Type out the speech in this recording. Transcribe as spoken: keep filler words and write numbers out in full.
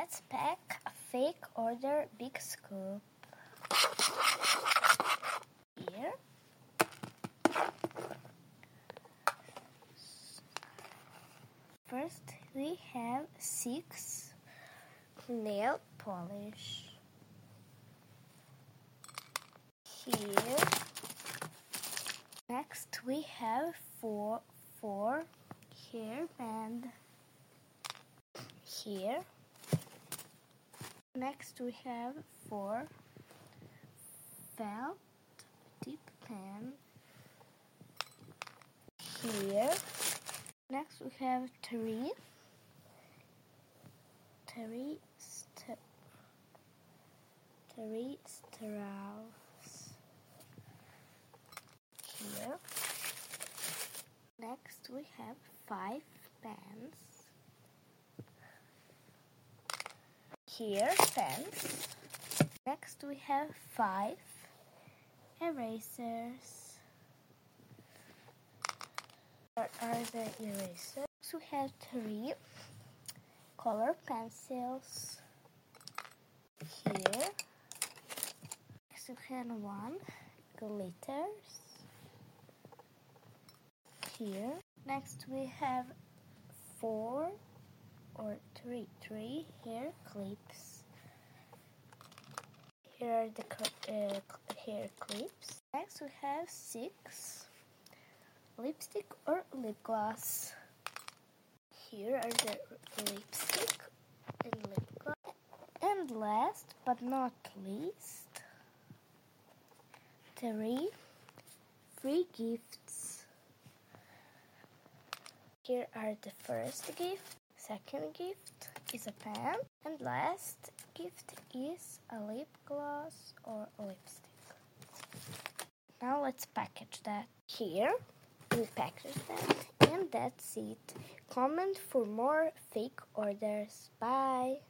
Let's pack a fake order big scoop. Here. First, we have six nail polish. Here. Next, we have four four hair band. Here. Next, we have four felt tip pen. Here. Next, we have three three st three straws. Here. Next, we have five pens. Here, pens. Next, we have five erasers. Where are the erasers? Next, we have three color pencils. Here. Next, we have one glitters. Here. Next, we have four or three, three hair clips. Here are the uh, hair clips. Next, we have six lipstick or lip gloss. Here are the lipstick and lip gloss. And last but not least, three free gifts. Here are the first gift. Second gift is a pen, and last gift is a lip gloss or lipstick. Now let's package that. Here we package that, and that's it. Comment for more fake orders. Bye!